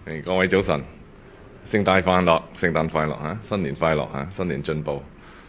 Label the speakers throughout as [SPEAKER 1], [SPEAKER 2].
[SPEAKER 1] 各位早晨，聖誕快樂，聖誕快樂嚇，新年快樂嚇，新年進步。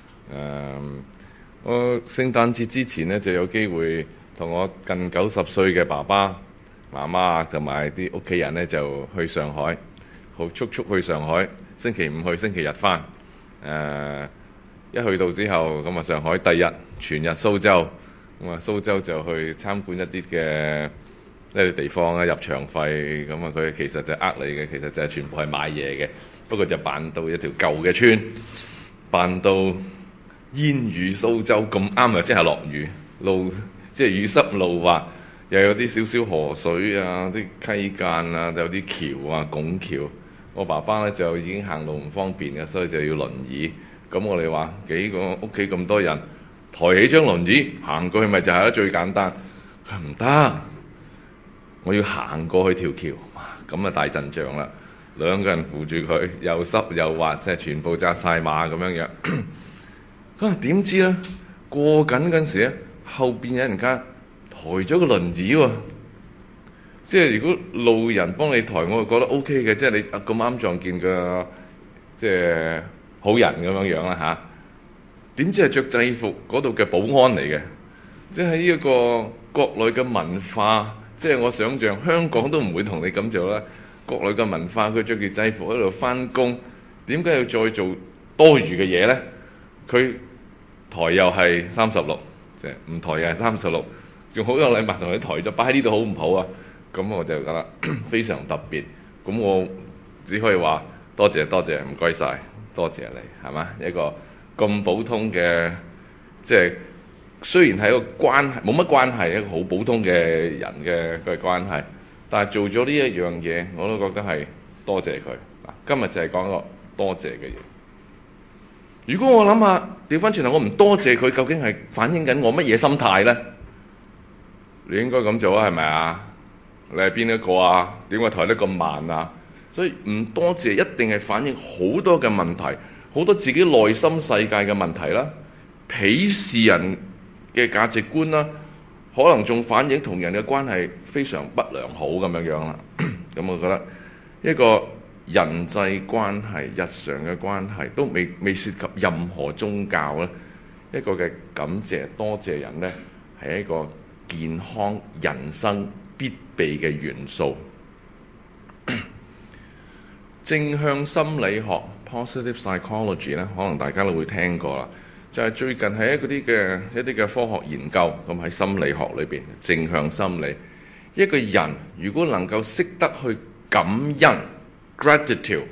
[SPEAKER 1] 我聖誕節之前呢，就有機會同我近90歲嘅爸爸媽媽同埋啲屋企人呢，就去上海，好速去上海，星期五去，星期日返。一去到之後，咁啊上海第一全日蘇州，咁啊蘇州就去參觀一啲嘅一啲地方啊，入場費，咁啊佢其實就呃你嘅，其實就係全部係買嘢嘅，不過就扮到一條舊嘅村，扮到煙雨蘇州咁啱啊，即係落雨，路即係雨濕路滑，又有啲少少河水啊，啲溪澗啊，有啲橋啊，拱橋。我爸爸咧就已經行路唔方便嘅，所以就要輪椅。咁我哋話幾個屋企咁多人，抬起張輪椅行過去咪就係最簡單。佢唔得，我要行過去條橋，咁啊大陣仗啦！兩個人扶住佢，又濕又滑，即係全部紮晒馬咁樣樣。咁點知咧過緊嗰陣時咧，後邊有人家抬咗個輪椅喎。即係如果路人幫你抬，我就覺得 OK 嘅，即係你咁啱撞見個即係好人咁樣樣啦嚇。點知係着制服嗰度嘅保安嚟嘅，即係呢一個國內嘅文化，即係我想象香港都唔會同你咁做啦。國內嘅文化，佢着住制服喺度返工，點解要再做多餘嘅嘢咧？佢抬又係36，即係唔抬又係36，仲好有禮貌同佢抬咗，擺喺呢度好唔好啊？咁我就覺得非常特別。咁我只可以話多謝，唔該晒，多謝你，係嘛？一個咁普通嘅，即係雖然係一個關係，冇乜關係，一個好普通嘅人嘅關係，但係做咗呢一樣嘢，我都覺得係多謝佢。嗱，今日就係講個多謝嘅嘢。如果我諗下調翻轉頭，我唔多謝佢，究竟係反映緊我乜嘢心態咧？你應該咁做啊，係咪啊？你係邊一個啊？點解抬得咁慢啊？所以唔多謝一定係反映好多嘅問題，好多自己內心世界嘅問題啦，鄙視人嘅價值觀啦，可能仲反映同人嘅關係非常不良好咁樣樣啦。咁我覺得一個人際關係、日常嘅關係都未涉及任何宗教咧，一個嘅感謝多謝人咧，係一個健康人生必備嘅元素。正向心理學 （positive psychology） 咧，可能大家都會聽過啦。就係最近係一啲嘅科學研究，咁喺心理學裏邊，正向心理，一個人如果能夠識得去感恩 （gratitude），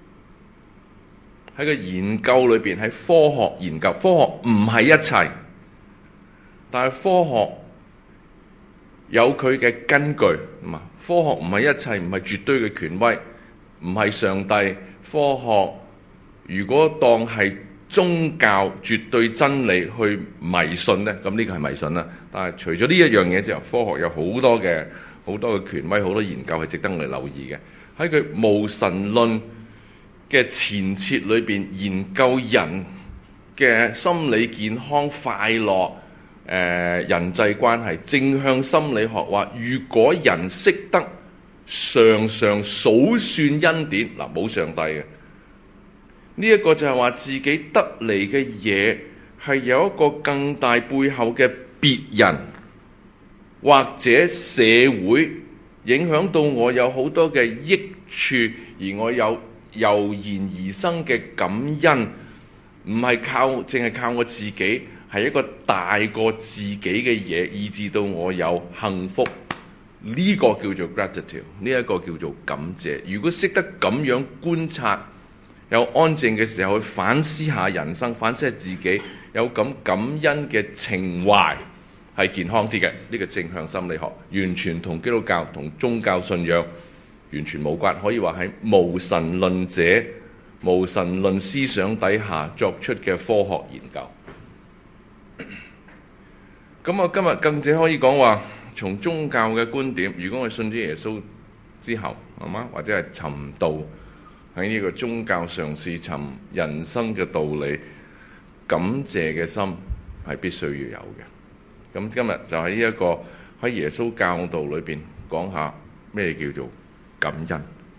[SPEAKER 1] 喺個研究裏邊，喺科學研究，科學唔係一切，但係科學有佢嘅根據，科學唔係一切，唔係絕對嘅權威，唔係上帝。科學如果當係宗教絕對真理去迷信呢，咁呢個係迷信啦。但係除咗呢一樣嘢之後，科學有好多嘅權威，好多研究係值得我哋留意嘅。喺佢無神論嘅前設裏邊，研究人嘅心理健康、快樂、人際關係。正向心理學話，如果人識得常常數算恩典，嗱，冇上帝嘅呢一個就係話自己得嚟嘅嘢係有一個更大背後嘅別人或者社會影響到我有好多嘅益處，而我有油然而生嘅感恩，唔係淨係靠我自己，係一個大過自己嘅嘢，以致到我有幸福。呢個叫做 gratitude， 呢一個叫做感謝。如果識得咁樣觀察，有安靜嘅時候去反思下人生，反思下自己，有咁感恩嘅情懷，係健康啲嘅。呢個正向心理學完全同基督教同宗教信仰完全冇關，可以話係無神論者、無神論思想底下作出嘅科學研究。咁我今日更者可以講話，從宗教嘅觀點，如果我信咗耶穌之後，係嘛，或者係尋道，喺呢個宗教嘗試尋人生嘅道理，感謝嘅心係必須要有嘅。咁今日就喺呢一個喺耶穌教導裏邊講下咩叫做感恩。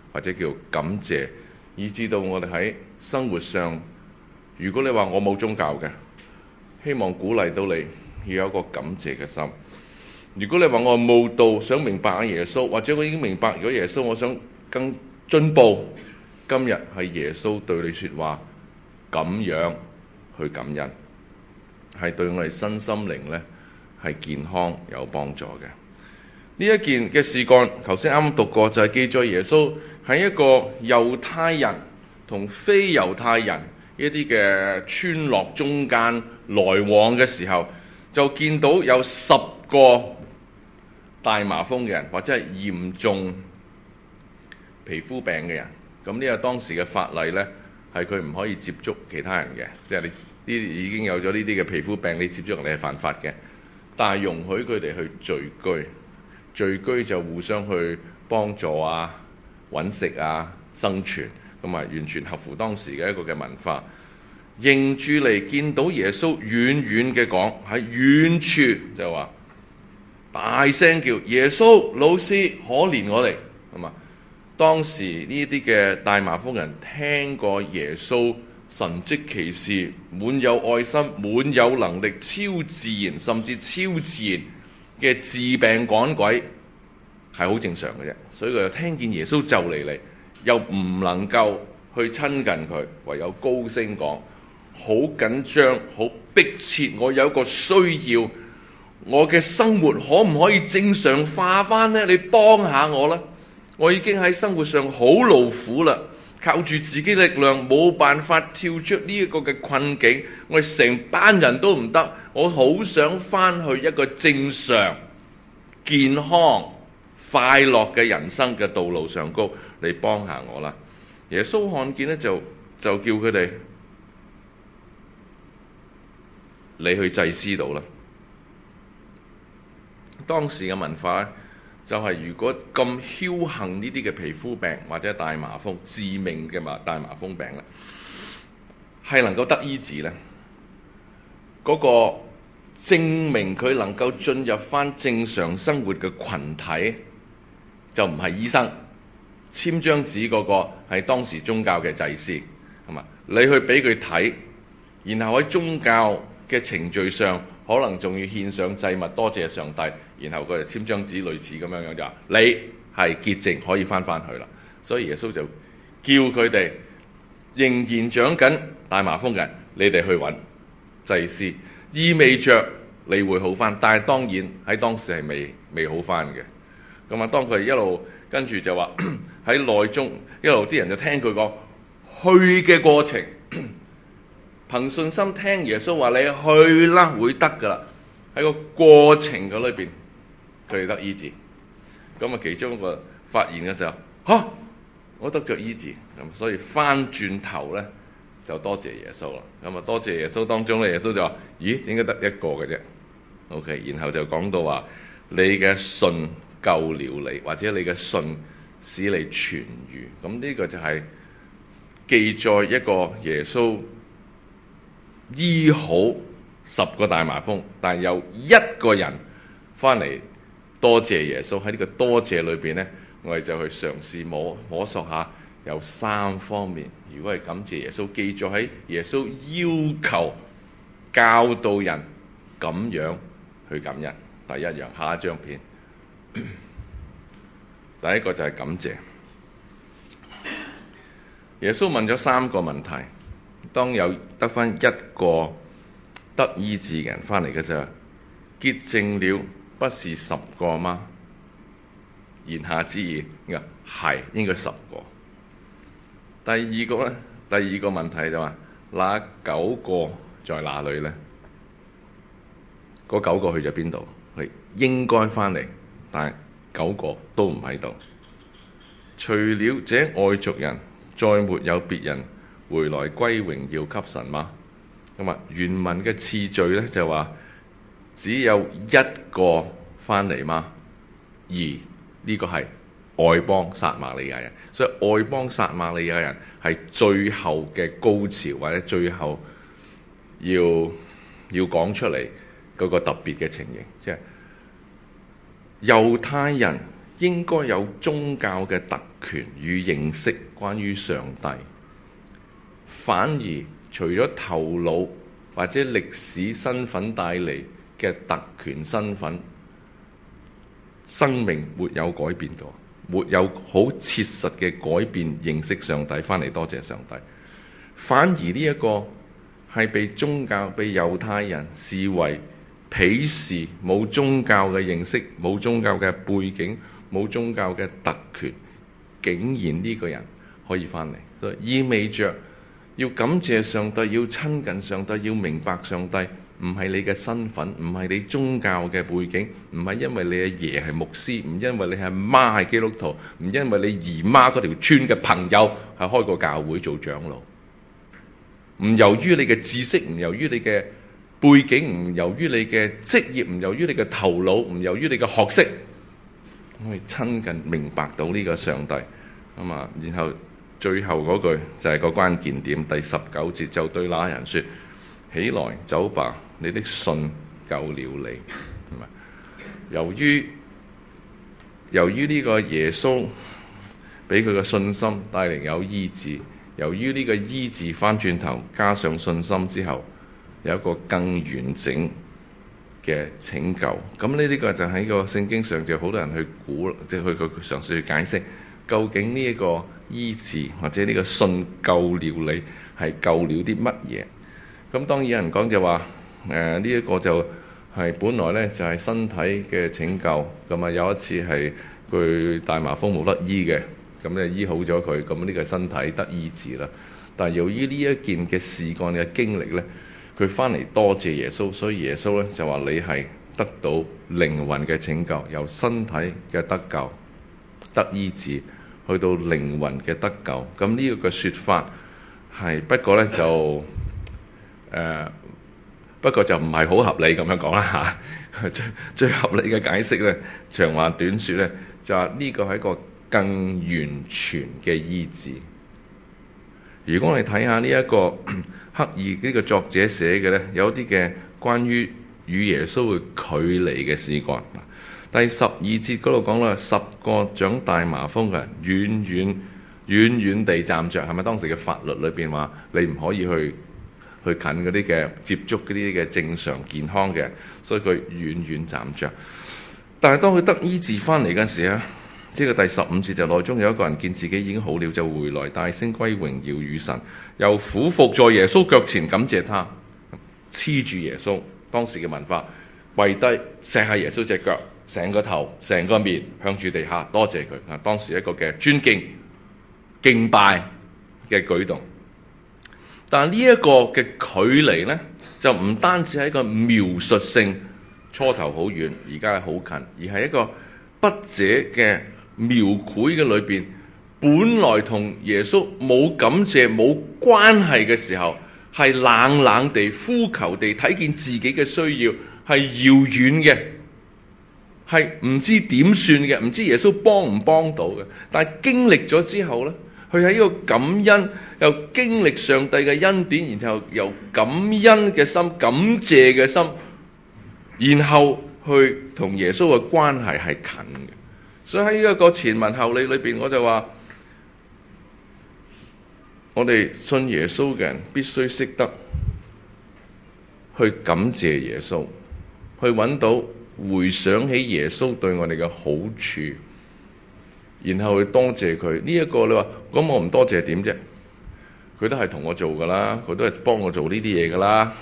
[SPEAKER 1] 或者叫感謝，以至到我哋喺生活上，如果你話我冇宗教嘅，希望鼓勵到你要有一個感謝嘅心。如果你話我慕道，想明白下耶穌，或者我已經明白咗耶穌，我想更進步，今日係耶穌對你說話，咁樣去感恩，係對我哋身心靈呢係健康有幫助嘅。呢一件嘅事幹，頭先啱啱讀過，就係記載耶穌喺一個猶太人同非猶太人一啲嘅村落中間來往嘅時候，就見到有10個大麻風嘅人，或者係嚴重皮膚病嘅人。咁呢個當時嘅法例呢，係佢唔可以接觸其他人嘅，即係你呢已經有咗呢啲嘅皮膚病，你接觸人哋係犯法嘅。但係容許佢哋去聚居，聚居就互相去幫助啊、揾食啊、生存，咁啊完全合乎當時嘅一個嘅文化。迎住嚟見到耶穌，遠遠嘅講，喺遠處就話大聲叫耶穌老師可憐我哋，係嘛？當時呢啲嘅大麻風人聽過耶穌神蹟奇事，滿有愛心、滿有能力、超自然甚至超自然嘅治病趕鬼，係好正常嘅啫。所以佢又聽見耶穌就嚟，又唔能夠去親近佢，唯有高聲講，好緊張、好迫切，我有一個需要，我嘅生活可唔可以正常化返呢？你幫下我啦！我已經喺生活上好勞苦啦，靠住自己力量冇辦法跳出呢一個嘅困境，我哋成班人都唔得，我好想返去一個正常、健康、快樂嘅人生嘅道路上高，你幫下我啦！耶穌看見呢，就叫佢哋，你去祭司度啦。當時嘅文化就係如果咁僥倖呢啲嘅皮膚病或者大麻風致命嘅大麻風病咧，係能夠得醫治咧，嗰個證明佢能夠進入翻正常生活嘅群體，就唔係醫生簽張紙嗰個，係當時宗教嘅祭司，係嘛？你去俾佢睇，然後喺宗教嘅程序上，可能仲要獻上祭物，多謝上帝，然後佢就簽張紙，類似咁樣就話你係潔淨，可以翻去啦。所以耶穌就叫佢哋仍然長緊大麻風嘅人，你哋去揾祭司，意味着你會好翻。但係當然喺當時係未好翻嘅。咁啊，當佢一路跟住就話喺內中一路啲人就聽佢講去嘅過程。憑信心聽耶穌話你去啦，會得噶啦。喺個過程嘅裏邊，佢哋得醫治。咁啊，其中一個發現嘅就嚇，我得着醫治。咁所以翻轉頭咧就多謝耶穌啦。咁啊，多謝耶穌當中咧，耶穌就話：咦，點解得一個嘅啫？OK，然後就講到話你嘅信救了你，或者你嘅信使你痊愈。咁呢個就係記載一個耶穌醫好10個大麻風，但係有一個人翻嚟多謝耶穌。喺呢個多謝裏邊呢，我哋就去嘗試摸索下有3方面。如果係感謝耶穌，記載喺耶穌要求教導人咁樣去感恩。第一樣，下一張片，第一個就係感謝。耶穌問咗3個問題，當有得翻一個得醫治嘅人翻嚟嘅時候，潔淨了不是10個嗎？言下之意，係應該10個。第二個呢，第二個問題就話，那9個在哪裏呢？嗰9個去咗邊度？係應該翻嚟，但係9個都唔喺度。除了這外族人，再沒有別人回來歸榮耀給神嗎？咁啊，原文嘅次序咧就話只有一個翻嚟嗎？而呢個係外邦撒瑪利亞人，所以外邦撒瑪利亞人係最後嘅高潮，或者最後要講出嚟嗰個特別嘅情形，即係猶太人應該有宗教嘅特權與認識關於上帝，反而除咗頭腦或者歷史身份帶嚟嘅特權身份，生命沒有改變到，沒有好切實嘅改變認識上帝，翻嚟多謝上帝。反而呢一個係被宗教、被猶太人視為鄙視，冇宗教嘅認識，冇宗教嘅背景，冇宗教嘅特權，竟然呢個人可以翻嚟，所以意味着要感謝上帝，要親近上帝，要明白上帝，唔係你嘅身份，唔係你宗教嘅背景，唔係因為你阿爺係牧師，唔因為你阿媽係基督徒，唔因為你姨媽嗰條村嘅朋友係開個教會做長老，唔由於你嘅知識，唔由於你嘅背景，唔由於你嘅職業，唔由於你嘅頭腦，唔由於你嘅學識，可以親近明白到呢個上帝咁啊。然後最後嗰句就係個關鍵點，第19節，就對那人說：起來走吧，你的信救了你。係咪？由於呢個耶穌俾佢嘅信心帶嚟有醫治，由於呢個醫治翻轉頭加上信心之後，有一個更完整嘅拯救。咁呢個就喺個聖經上就好多人去估，即係去嘗試去解釋，究竟呢一個醫治或者呢個信救了你係救了啲乜嘢？咁當然有人講就話呢一個就係本來呢就係身體嘅拯救。咁啊有一次係佢大麻風冇得醫嘅，咁咧醫好咗佢，咁呢個身體得醫治啦。但係由於呢一件嘅事幹嘅經歷呢，佢翻嚟多謝耶穌，所以耶穌呢就話你係得到靈魂嘅拯救，由身體嘅得救得醫治，去到靈魂嘅得救。咁呢個嘅說法係不過呢就不過就唔係好合理咁樣講啦嚇。最合理嘅解釋呢，長話短說呢，就話呢個係一個更完全嘅醫治。如果我哋睇下呢一個刻意呢個作者寫嘅呢，有啲嘅關於與耶穌嘅距離嘅事幹。第12節嗰度講啦，10個長大麻風嘅人遠遠地站着，係咪當時嘅法律裏邊話你唔可以去近嗰啲嘅接觸嗰啲嘅正常健康嘅，所以佢遠站着。但係當佢得醫治翻嚟嗰陣時咧，呢個第15節就內中有一個人見自己已經好了，就回來大聲歸榮耀與神，又俯伏在耶穌腳前感謝他，黐住耶穌。當時嘅文化，跪低錫下耶穌隻腳，成個頭成個面向住地下多謝佢。當時一個嘅尊敬敬拜嘅舉動。但係呢一個嘅距離呢，就唔單止係一個描述性，初頭好遠，而家係好近，而係一個筆者嘅描繪嘅裏邊，本來同耶穌冇感謝冇關係嘅時候，係冷冷地呼求地睇見自己嘅需要，係遙遠嘅，係唔知點算嘅，唔知耶穌幫唔幫到嘅。但係經歷咗之後呢，佢喺呢個感恩，又經歷上帝嘅恩典，然後由感恩嘅心、感謝嘅心，然後去同耶穌嘅關係係近嘅。所以喺呢一個前文後理裏邊，我就話我哋信耶穌嘅人必須識得去感謝耶穌，去揾到回想起耶穌對我哋嘅好處，然後去多謝佢。呢一個你話咁我唔多謝點啫？佢都係同我做噶啦，佢都係幫我做呢啲嘢噶啦。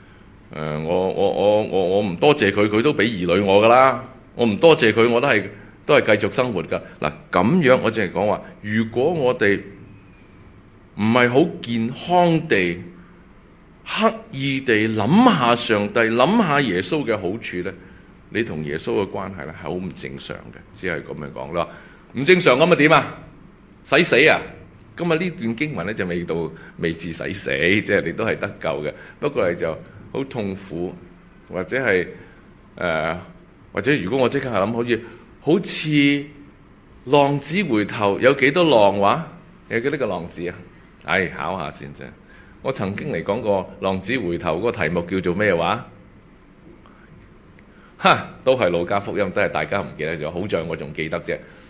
[SPEAKER 1] 我唔多謝佢，佢都俾兒女我噶啦。我唔多謝佢，我都係繼續生活噶。嗱，咁樣我淨係講話，如果我哋唔係好健康地刻意地諗下上帝，諗下耶穌嘅好處呢，你同耶穌嘅關係咧係好唔正常嘅，只係咁樣講啦。唔正常咁啊點啊？使死啊！今日呢段經文咧就未至使死，即係你都係得救嘅。不過係就好痛苦，或者係或者如果我即刻係諗，好似浪子回頭，有幾多浪話？有幾多個浪子啊？考下先啫。我曾經嚟講過浪子回頭嗰個題目叫做咩話？都係路加福音，都係大家唔記得咗。好在我仲記得啫。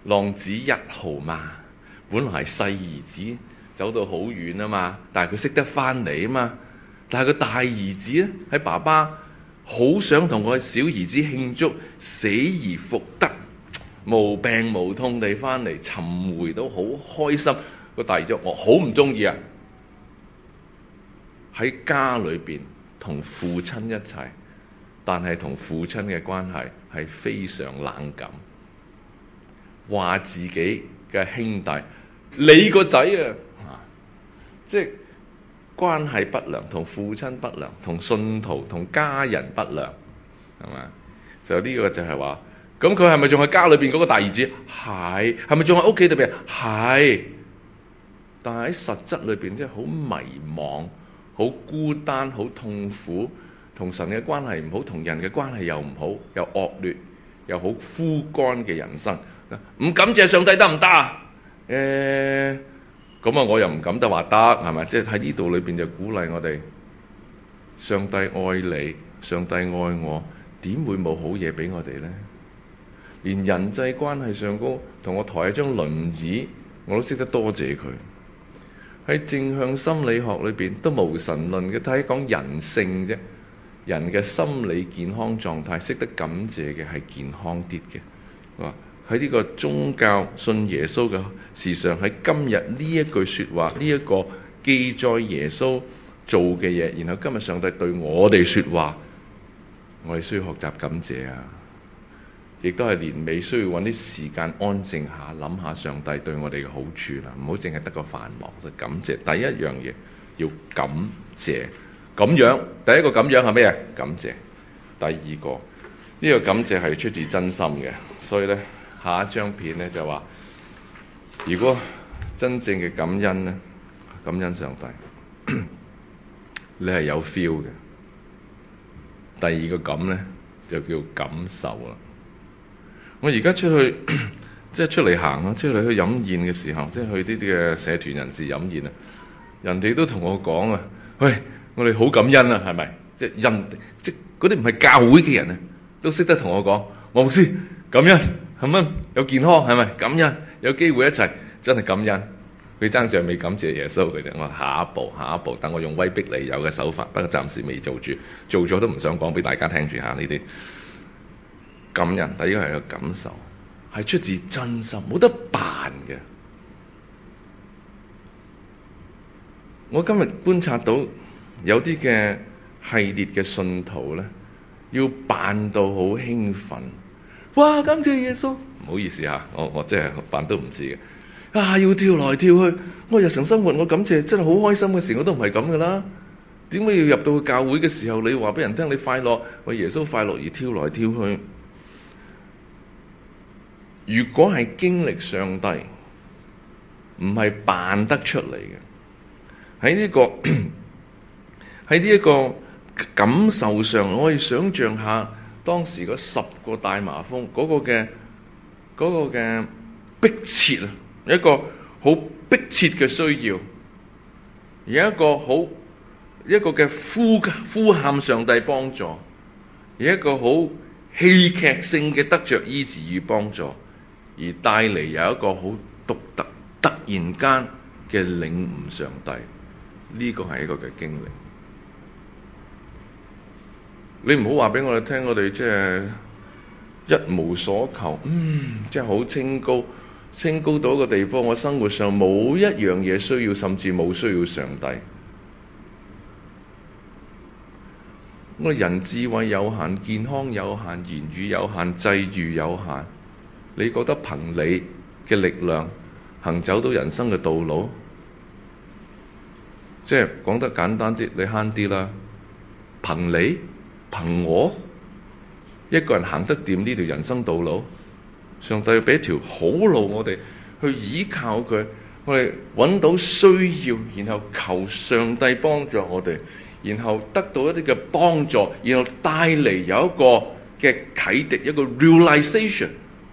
[SPEAKER 1] 浪子一號嘛，本來係細兒子，走到好遠啊嘛，但係佢識得翻嚟啊嘛。但係個大兒子咧，喺爸爸好想同個小兒子慶祝死而復得，無病無痛地翻嚟，尋回到好開心。個大兒子我好唔中意啊，喺家裏邊同父親一齊，但係同父親嘅關係係非常冷感，話自己嘅兄弟你個仔啊，即係關係不良，同父親不良，同信徒同家人不良，係嘛？就呢個就係話，咁佢係咪仲係家裏邊嗰個大兒子？係。係咪仲係屋企裏邊？係。但係喺實質裏邊，即係好迷茫、好孤單、好痛苦，同神嘅關係唔好，同人嘅關係又唔好，又惡劣，又好枯乾嘅人生。唔感謝上帝得唔得啊？咁啊，我又唔敢得話得，係咪？即係喺呢度裏邊就鼓勵我哋，上帝愛你，上帝愛我，點會冇好嘢俾我哋呢？連人際關係上高，同我抬一張輪椅，我都識得多謝佢。喺正向心理學裏邊都無神論嘅，睇講人性啫，人嘅心理健康狀態，識得感謝嘅係健康啲嘅。喺呢個宗教信耶穌嘅事上，喺今日呢一句說話，呢一個記載耶穌做嘅嘢，然後今日上帝對我哋說話，我哋需要學習感謝啊！亦都係年尾需要揾啲時間安靜下，諗下上帝對我哋嘅好處啦，唔好淨係得個繁忙，就感謝。第一樣嘢要感謝，咁樣第一個咁樣係咩啊？感謝。第二個呢個感謝係出自真心嘅，所以咧下一張片咧就話，如果真正嘅感恩咧，感恩上帝，你係有 feel 嘅。第二個感咧就叫感受啦。我而家出去即係出嚟行啊，出嚟去飲宴嘅時候，即係去呢啲嘅社團人士飲宴啊，人哋都同我講啊，喂，我哋好感恩啊，係咪？即係即嗰啲唔係教會嘅人啊，都識得同我講，黃牧師感恩係咪？有健康係咪？感恩有機會一齊，真係感恩。佢爭在未感謝耶穌佢哋，我下一步，等我用威逼利誘嘅手法，不過暫時未做住，做咗都唔想講俾大家聽住下呢啲。感恩第一個係個感受，係出自真心，冇得扮嘅。我今日觀察到有啲嘅系列嘅信徒咧，要扮到好興奮，哇！感謝耶穌，唔好意思嚇，我真係扮都唔知嘅。要跳來跳去，我日常生活我感謝真係好開心嘅時，我都唔係咁噶啦。點解要入到教會嘅時候，你話俾人聽你快樂，為耶穌快樂而跳來跳去？如果係經歷上帝，唔係扮得出嚟嘅。喺呢一個感受上，我可以想像下當時嗰10個大麻風嗰個嘅迫切啊，一個好迫切嘅需要，有一個嘅呼喊上帝幫助，有一個好戲劇性嘅得着醫治與幫助。而帶嚟有一個好獨特、突然間嘅領悟上帝，呢個係一個嘅經歷。你唔好話俾我哋聽，我哋即係一無所求，即係好清高到一個地方，我生活上冇一樣嘢需要，甚至冇需要上帝。我哋人智慧有限，健康有限，言語有限，際遇有限。你覺得憑你嘅力量行走到人生嘅道路？即係講得簡單啲，你慳啲啦。憑我一個人行得掂呢條人生道路？上帝俾一條好路我哋去依靠佢，我哋揾到需要，然後求上帝幫助我哋，然後得到一啲嘅幫助，然後帶嚟有一個嘅啟迪，一個 realization。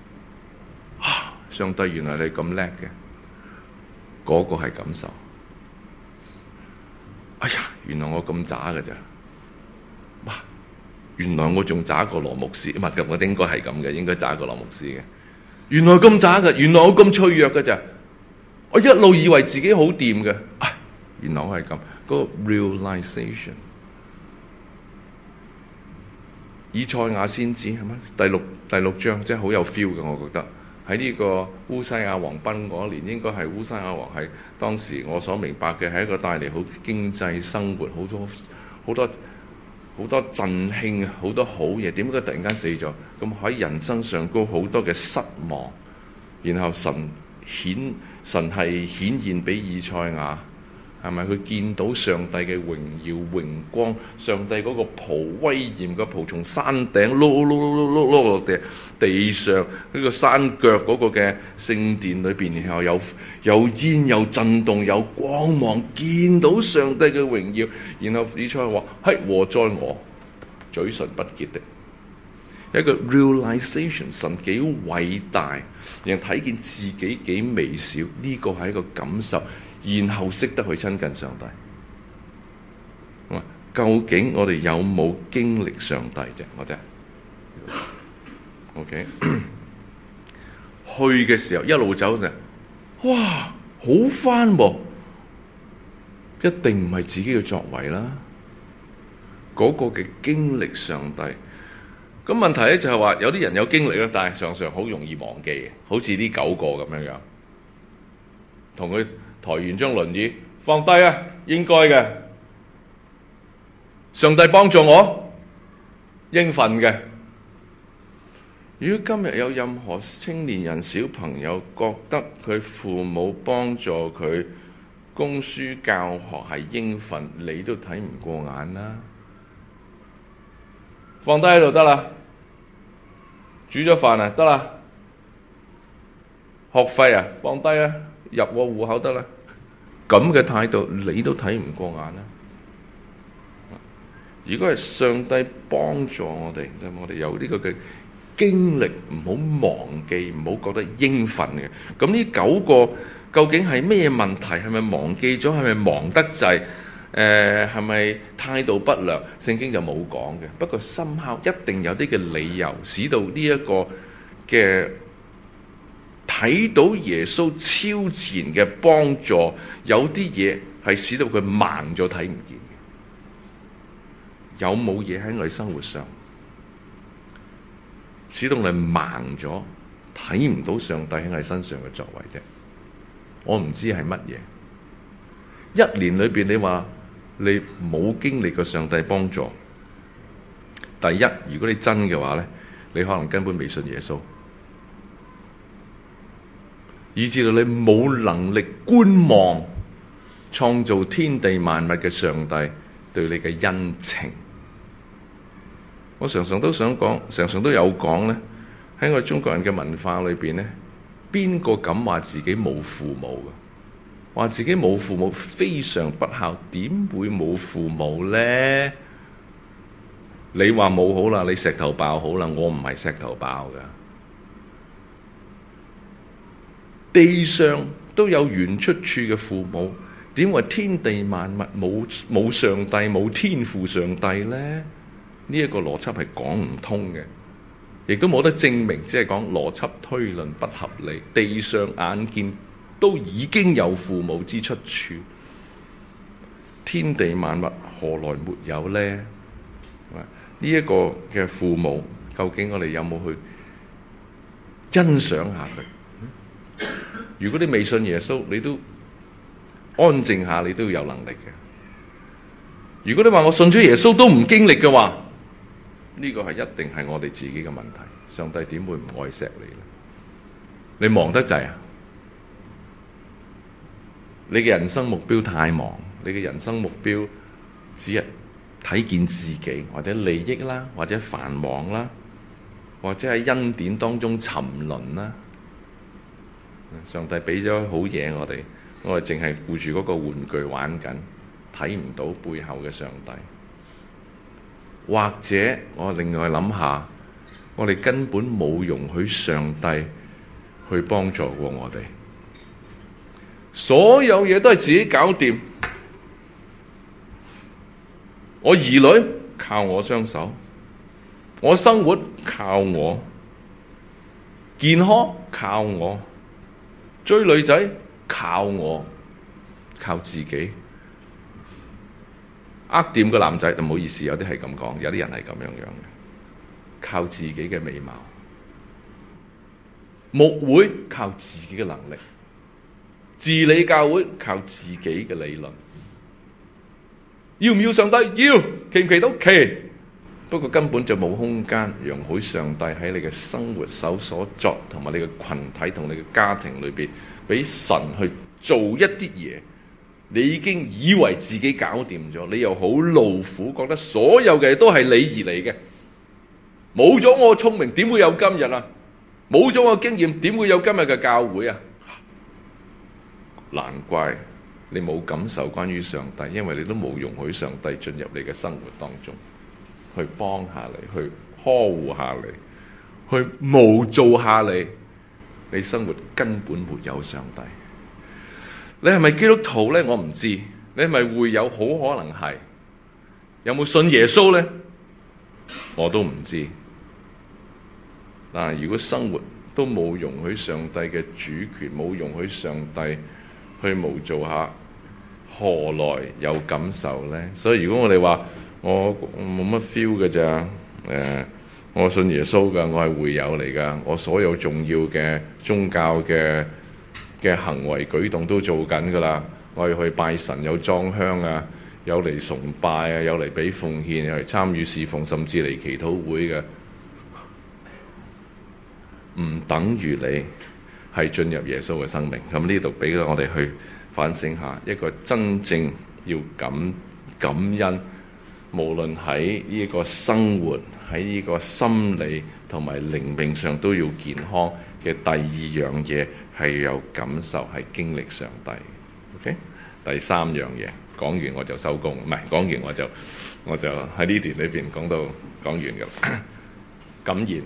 [SPEAKER 1] 上帝原來你咁叻嘅，嗰個係感受。哎呀，原來我咁渣㗎咋？哇！原來我仲渣過羅牧師，唔係，我應該係咁嘅，應該渣過羅牧師嘅。 原來咁渣嘅，原來我咁脆弱嘅咋？我一路以為自己好掂嘅，原來我係咁。嗰個 realization， 以賽亞先知係咪？第六章真係好有 feel 嘅，我覺得喺呢個烏西亞王崩嗰年，應該係烏西亞王係當時我所明白嘅係一個帶嚟好經濟生活好多振興好多好嘢，點解突然間死咗？咁喺人生上高好多嘅失望，然後神係顯現俾以賽亞，係咪？佢見到上帝嘅榮耀榮光，上帝嗰個袍威嚴嘅袍從山頂碌落地上，呢個山腳嗰個嘅聖殿裏邊，然後有煙有震動有光芒，見到上帝嘅榮耀，然後以賽亞話：係禍哉我，嘴唇不潔的。一個 realization， 神幾偉大，然後睇見自己幾微小，呢個係一個感受，然後識得去親近上帝。究竟我哋有冇經歷上帝啫？我真係 OK 去嘅時候一路走就哇好返喎，一定唔係自己嘅作為啦，嗰個嘅經歷上帝。咁問題咧就係話，有啲人有經歷啦，但係常常好容易忘記嘅，好似呢9個咁樣，同佢抬完張輪椅放低啊，應該嘅，上帝幫助我，應份嘅。如果今日有任何青年人、小朋友覺得佢父母幫助佢供書教學係應份，你都睇唔過眼啦。放低喺度得啦，煮咗飯啊得啦，學費啊放低啊，入我戶口得啦，咁嘅態度你都睇唔過眼啦。如果係上帝幫助我哋，我哋有呢個嘅經歷，唔好忘記，唔好覺得應份嘅。咁呢9個究竟係咩問題？係咪忘記咗？係咪忙得滯？係咪態度不良？聖經就冇講嘅。不過深刻一定有啲嘅理由，使到呢一個嘅睇到耶穌超自然嘅幫助，有啲嘢係使到佢盲咗睇唔見嘅。有冇嘢喺我哋生活上使到我哋盲咗睇唔到上帝喺我哋身上嘅作為啫？我唔知係乜嘢。一年裏邊你話你冇經歷過上帝幫助，第一，如果你真嘅話咧，你可能根本未信耶穌，以至到你冇能力觀望創造天地萬物嘅上帝對你嘅恩情。我常常都想講，常常都有講咧，喺我哋中國人嘅文化裏邊咧，邊個敢話自己冇父母嘅？話自己冇父母非常不孝，點會冇父母咧？你話冇好啦，你石頭爆好啦，我唔係石頭爆噶。地上都有原出處嘅父母，點話天地萬物冇上帝冇天父上帝咧？呢一個邏輯係講唔通嘅，亦都冇得證明，只係講邏輯推論不合理。地上眼見都已經有父母之出處，天地萬物何來沒有呢？呢一個嘅父母，究竟我哋有冇去欣賞下佢？如果你未信耶穌，你都安靜下，你都要有能力嘅。如果你話我信咗耶穌都唔經歷嘅話，呢個係一定係我哋自己嘅問題。上帝點會唔愛錫你呢？你忙得滯啊！你嘅人生目標太忙，你嘅人生目標只係睇見自己或者利益啦，或者繁忙啦，或者喺恩典當中沉淪啦。上帝俾咗好嘢我哋淨係顧住嗰個玩具玩緊，睇唔到背後嘅上帝。或者我另外諗下，我哋根本冇容許上帝去幫助過我哋，所有嘢都係自己搞掂。我兒女靠我雙手，我生活靠我， 健康靠我，追女仔靠我，靠自己。掂個男仔，唔好意思，有啲係咁講，有啲人係咁樣嘅，靠自己嘅美貌。牧會靠自己嘅能力，治理教會靠自己嘅理論。要唔要上帝？要。祈唔祈禱？祈。不過根本就冇空間容許上帝喺你嘅生活手所作，同埋你嘅群體同你嘅家庭裏邊，俾神去做一啲嘢。你已經以為自己搞掂咗，你又好勞苦，覺得所有嘅都係你而嚟嘅。冇咗我聰明，點會有今日啊？冇咗我經驗，點會有今日嘅教會啊？難怪你冇感受關於上帝，因為你都冇容許上帝進入你嘅生活當中，去幫下你，去呵護下你，去模造下你。你生活根本沒有上帝。你係咪基督徒呢？我唔知。你係咪會友？好可能係。有冇信耶穌呢？我都唔知。但係如果生活都冇容許上帝嘅主權，冇容許上帝去模造下，何來有感受呢？所以如果我哋話我冇乜 feel 嘅咋，我信耶穌㗎，我係會友嚟㗎，我所有重要嘅宗教嘅行為舉動都做緊㗎啦，我要去拜神，有裝香啊，有嚟崇拜啊，有嚟俾奉獻，有嚟參與侍奉，甚至嚟祈禱會嘅，唔等於你係進入耶穌嘅生命。咁呢度俾我哋去反省下，一個真正要感恩，無論喺呢個生活，喺呢個心理同埋靈命上都要健康嘅第二樣嘢，係有感受，係經歷上帝。OK， 第三樣嘢講完我就收工，唔係講完我就喺呢段裏邊講完㗎。感言，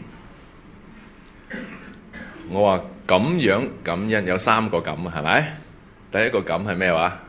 [SPEAKER 1] 我話咁樣感恩有三個感啊，係咪？第一個感係咩話？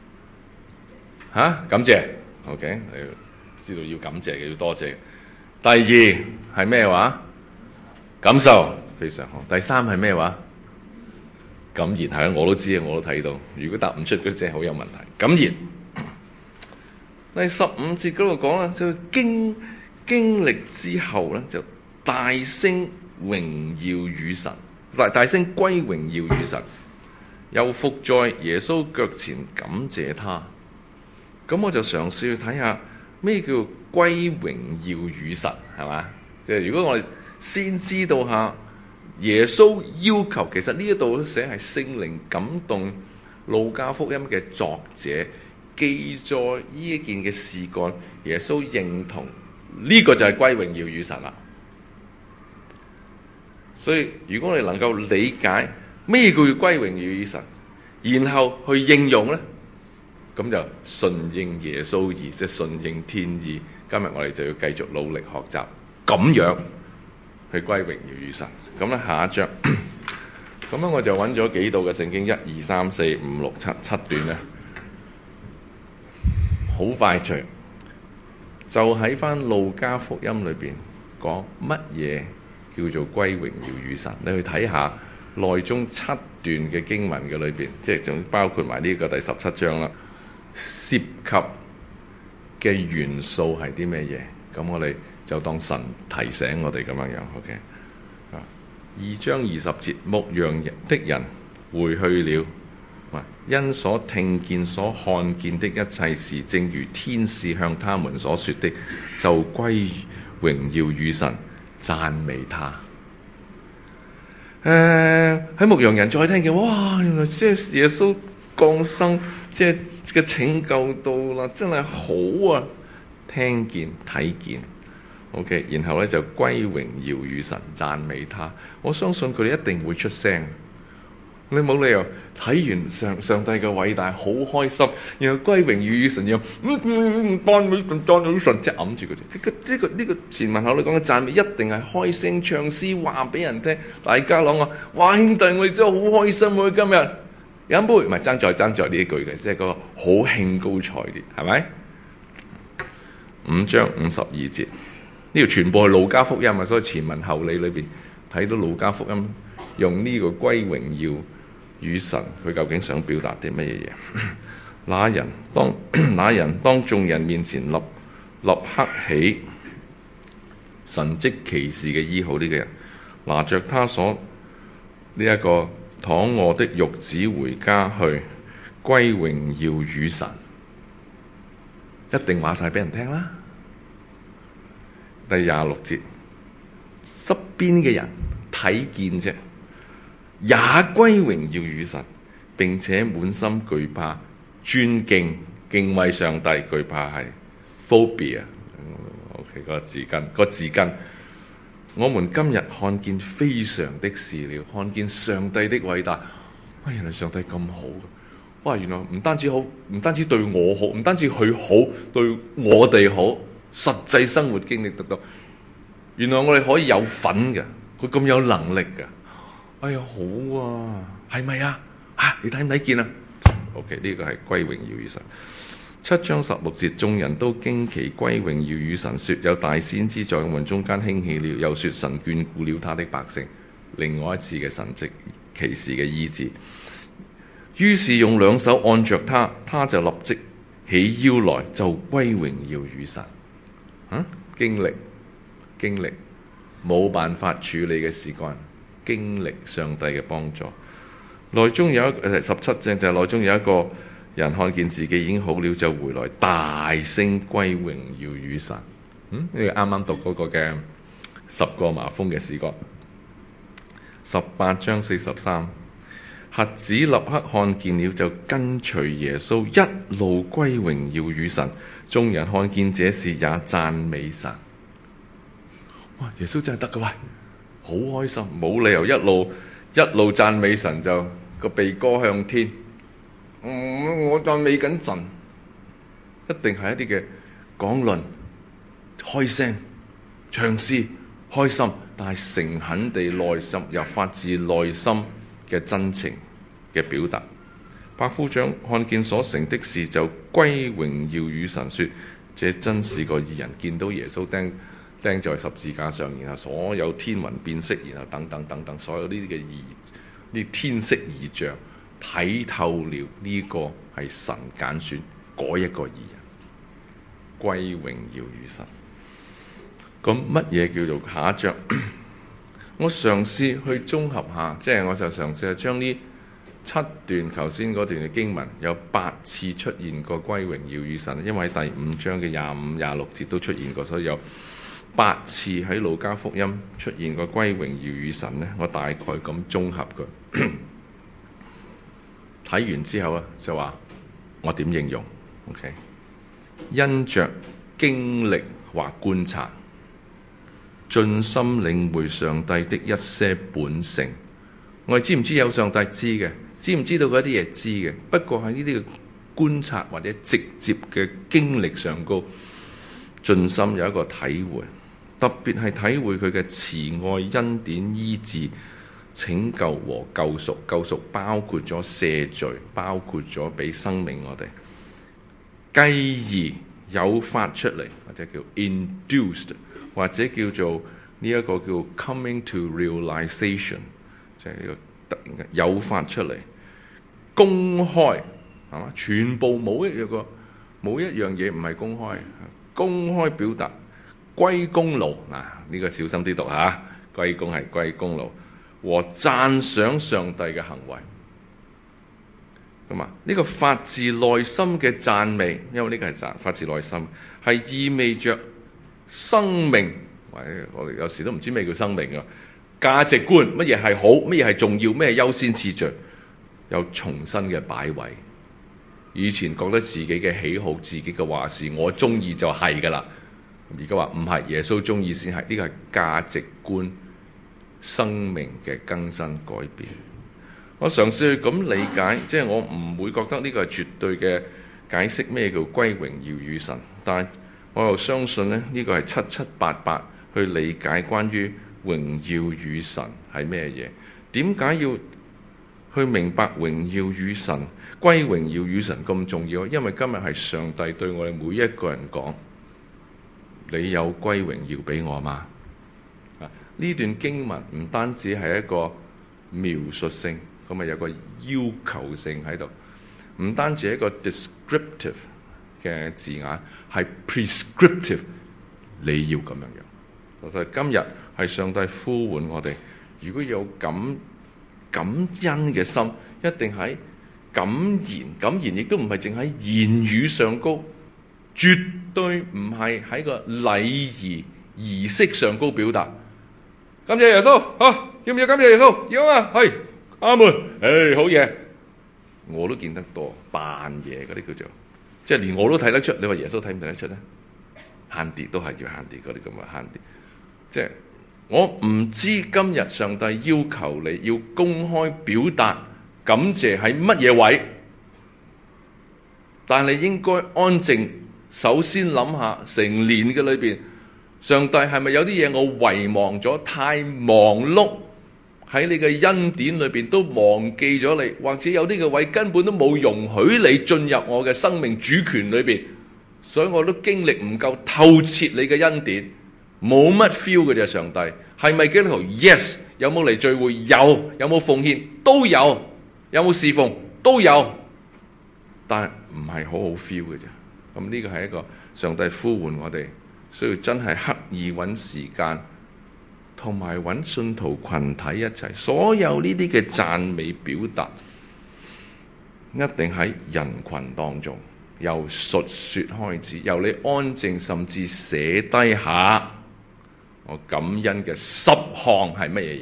[SPEAKER 1] 感謝。OK， 你知道要感謝嘅，要多謝。第二係咩話？感受，非常好。第三係咩話？感言，係啊，我都知啊，我都睇到。如果答唔出嗰隻好有問題。感言，第15節嗰度講啦，就經歷之後咧，就大聲榮耀與神，大聲歸榮耀與神，又伏在耶穌腳前感謝他。咁我就嘗試去睇下咩叫歸榮耀與神，係嘛？即係如果我哋先知道下耶穌要求，其實呢一度寫係聖靈感動路加福音嘅作者記載呢一件嘅事幹，耶穌認同呢個就係歸榮耀與神啦。所以如果我哋能夠理解咩叫歸榮耀與神，然後去應用呢，咁就順應耶穌意，即係順應天意。今日我哋就要繼續努力學習，咁樣去歸榮耀與神。咁咧下一章，咁樣我就揾咗幾度嘅聖經，1、2、3、4、5、6、7段咧，好快脆，就喺翻路加福音裏邊講乜嘢叫做歸榮耀與神。你去睇下內中7段嘅經文嘅裏邊，即係仲包括埋呢個第17章啦，涉及嘅元素係啲咩嘢？咁我哋就當神提醒我哋咁樣樣。OK， 2章20節，牧羊的人回去了，因所聽見所看見的一切事，正如天使向他們所說的，就歸榮耀與神，讚美他。喺牧羊人再聽見，哇！原來即係耶穌降生，即係嘅拯救到啦，真係好啊！聽見睇見 ，OK， 然後咧就歸榮耀與神，讚美他。我相信佢哋一定會出聲。你冇理由睇完上帝嘅偉大，好開心，然後歸榮耀與神，又讚美神，讚美神，即係揞住佢哋。呢個前文後你講嘅讚美，一定係開聲唱詩，話俾人聽。大家講話，哇兄弟，我哋真係好開心喎！今日飲杯，唔係爭在呢一句嘅，即係個好興高采烈，係咪？5章52節，呢條全部係路加福音啊，所以前文後理裏邊睇到路加福音用呢個歸榮耀與神，佢究竟想表達啲乜嘢嘢？那人當眾人面前立刻起神蹟奇事嘅醫好呢個人，拿着他所呢一個躺臥的褥子回家去，歸榮耀與神。一定話晒俾人聽啦。第26節，側邊嘅人睇見啫，也歸榮耀與神，並且滿心懼怕、尊敬、敬畏上帝。懼怕係 phobia。OK， 個字根。我們今日看見非常的事了，看見上帝的偉大。原來上帝咁好嘅。哇！原來唔單止好，唔單止對我好，唔單止佢好，對我哋好，實際生活經歷得到。原來我哋可以有份嘅，佢咁有能力嘅。哎呀，好啊，係咪啊？你睇唔睇見啊 ？OK， 呢個係歸榮耀與神。7章16節，眾人都驚奇歸榮耀與神，說有大先知在我們中間興起了，又說神眷顧了他的百姓。另外一次嘅神蹟奇事嘅醫治。於是用兩手按着他，他就立即起腰來，就歸榮耀與神。經歷冇辦法處理嘅事幹，經歷上帝嘅幫助。內中有17章就係內中有一個人看見自己已經好了，就回來大聲歸榮耀與神。呢個啱啱讀嗰個嘅10個麻風嘅事幹。18章43。瞎子立刻看見了，就跟隨耶穌一路歸榮耀與神。眾人看見這事也讚美神。哇！耶穌真係得嘅，喂，好開心，冇理由一路讚美神就個鼻哥向天。我讚美緊神，一定係一啲嘅講論、開聲、唱詩、開心，但係誠懇地內心又發自內心嘅真情嘅表達。百夫長看見所成的事，就歸榮耀與神，說：這真是個義人。見到耶穌釘在十字架上，然後所有天雲變色，然後等等，所有呢啲嘅呢天色異象，睇透了呢個係神揀選嗰一個義人，歸榮耀與神。咁乜嘢叫做下一章？我嘗試去綜合下，即係我就嘗試去將呢7段頭先嗰段嘅經文有8次出現過歸榮耀與神，因為第5章嘅25、26節都出現過，所以有8次喺路加福音出現過歸榮耀與神呢。我大概咁綜合佢睇完之後啊，就話我點應用 ？OK， 因着經歷或觀察，盡心領會上帝的一些本性。我哋知唔知有上帝？知嘅。知唔知道嗰啲嘢？知嘅。不過喺呢啲嘅觀察或者直接嘅經歷上高，盡心有一個體會，特別係體會佢嘅慈愛、恩典、醫治、拯救和救贖。救贖包括咗赦罪，包括咗俾生命我哋，繼而誘發出嚟，或者叫 induced， 或者叫做呢一個叫 coming to realization， 就係呢個突然嘅誘發出嚟，公開係嘛？全部冇一樣嘢唔係公開，公開表達歸功勞。呢個小心啲讀下，歸功係歸功勞和讚賞上帝嘅行為。咁呢個發自內心嘅讚美，因為呢個係發自內心，係意味着生命，或者我哋有時都唔知咩叫生命啊，價值觀，乜嘢係好，乜嘢係重要，咩係優先次序，有重新嘅擺位。以前覺得自己嘅喜好、自己嘅話事，我中意就係㗎啦。而家話唔係，耶穌中意先係。呢個係價值觀、生命嘅更新改變。我嘗試去咁理解，即係我唔會覺得呢個係絕對嘅解釋咩叫歸榮耀與神，但係我又相信呢個係7788去理解關於榮耀與神係咩嘢。點解要去明白榮耀與神、歸榮耀與神咁重要？因為今日係上帝對我哋每一個人講：你有歸榮耀俾我嗎？ 呢段經文唔單止係一個描述性，咁啊有個要求性喺度，唔單止係一個 descriptive 嘅字眼，係 prescriptive， 你要咁樣樣。就係今日係上帝呼喚我哋，如果有感恩嘅心，一定喺感言亦都唔係淨喺言語上高，絕對唔係喺個禮儀儀式上高表達。感謝耶穌，好，要唔要感謝耶穌？要啊，係，阿門，好嘢。我都見得多扮嘢嗰啲叫做，即係連我都睇得出。你話耶穌睇唔睇得出咧？慳啲都係要慳啲嗰啲咁嘅慳啲。即係我唔知今日上帝要求你要公開表達感謝喺乜嘢位，但係你應該安靜，首先諗下成年嘅裏邊，上帝係咪有啲嘢我遺忘咗？太忙碌喺你嘅恩典裏邊都忘記咗你，或者有啲嘅位根本都冇容許你進入我嘅生命主權裏邊，所以我都經歷唔夠透徹你嘅恩典，冇乜 feel 嘅啫。上帝係咪基督徒 ？Yes。有冇嚟聚會？有。有冇奉獻？都有。有冇侍奉？都有。但係唔係好好 feel 嘅啫。咁呢個係一個上帝呼喚我哋，需要真係刻意揾時間，同埋揾信徒群體一齊，所有呢啲嘅讚美表達，一定喺人群當中，由述說開始，由你安靜，甚至寫低下我感恩嘅10項係乜嘢嘢，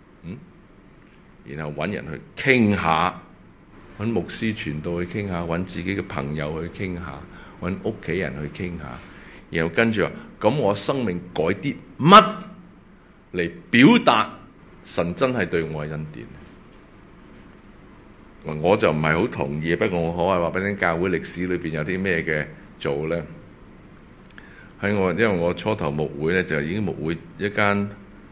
[SPEAKER 1] 然後揾人去傾下，揾牧師傳道去傾下，揾自己嘅朋友去傾下，揾屋企人去傾下，然後跟住話，咁我生命改啲乜嚟表達神真係對我嘅恩典？我就唔係好同意，不過我可係話俾你聽，教會歷史裏邊有啲咩嘅做咧？因為我初頭牧會咧，就已經牧會一間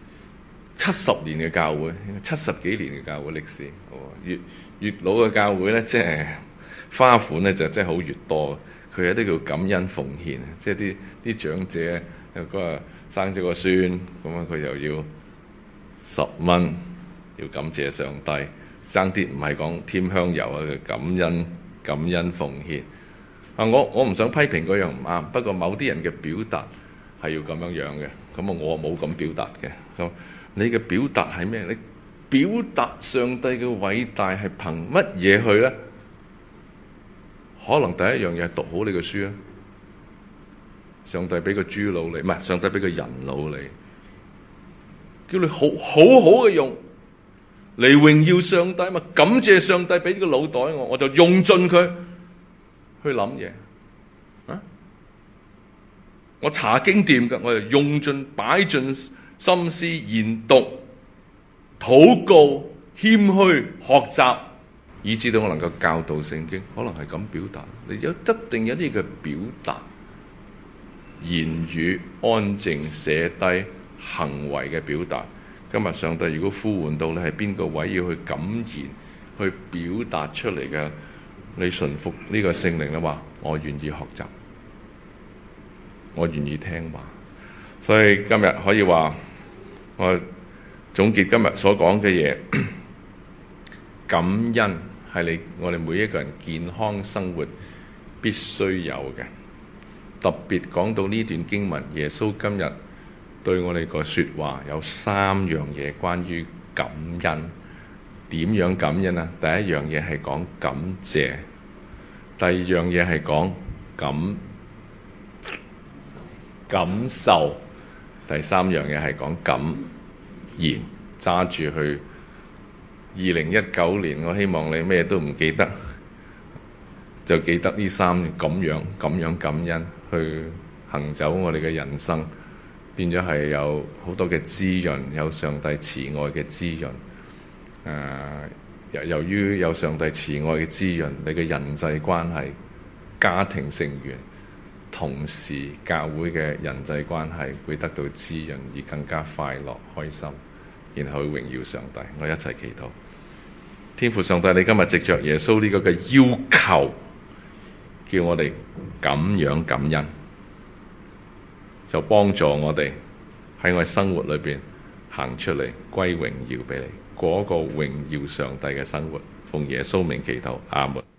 [SPEAKER 1] 70年嘅教會，70幾年嘅教會歷史。越老嘅教會咧，即係花款咧就真係好越多。佢有啲叫感恩奉獻，即係啲長者嗰個生咗個孫，咁啊佢又要10蚊，要感謝上帝。爭啲唔係講添香油啊，感恩奉獻。我唔想批評嗰樣唔啱，不過某啲人嘅表達係要咁樣樣嘅，咁我冇咁表達嘅。你嘅表達係咩？你表達上帝嘅偉大係憑乜嘢去咧？可能第一樣嘢係讀好你嘅書啊！上帝俾個豬腦你，唔係上帝俾個人腦你，叫你好好嘅用嚟榮耀上帝嘛！感謝上帝俾個腦袋我就用盡佢去諗嘢啊！我查經掂㗎，我就用盡擺盡心思研讀、禱告、謙虛學習，以至到我能夠教導聖經。可能係咁表達，你一定有啲嘅表達，言語安靜寫低，行為嘅表達。今日上帝如果呼喚到你係邊個位要去感言、去表達出嚟嘅，你順服呢個聖靈嘅話，我願意學習，我願意聽話。所以今日可以話，我總結今日所講嘅嘢，感恩係我哋每一個人健康生活必須有嘅。特別講到呢段經文，耶穌今日對我哋個說話有3樣嘢關於感恩。點樣感恩啊？第一樣嘢係講感謝，第二樣嘢係講感受，第三樣嘢係講感言。揸住去2019年，我希望你咩都唔記得，就記得呢3咁樣感恩去行走我哋嘅人生，變咗係有好多嘅滋潤，有上帝慈愛嘅滋潤。由於有上帝慈愛嘅滋潤，你嘅人際關係、家庭成員、同事、教會嘅人際關係會得到滋潤，而更加快樂、開心，然後去榮耀上帝。我一齊祈禱。天父上帝，你今日藉着耶穌呢個嘅要求，叫我哋咁樣感恩，就幫助我哋喺我哋生活裏邊行出嚟，歸榮耀俾你，過一個榮耀上帝嘅生活。奉耶穌名祈禱，阿門。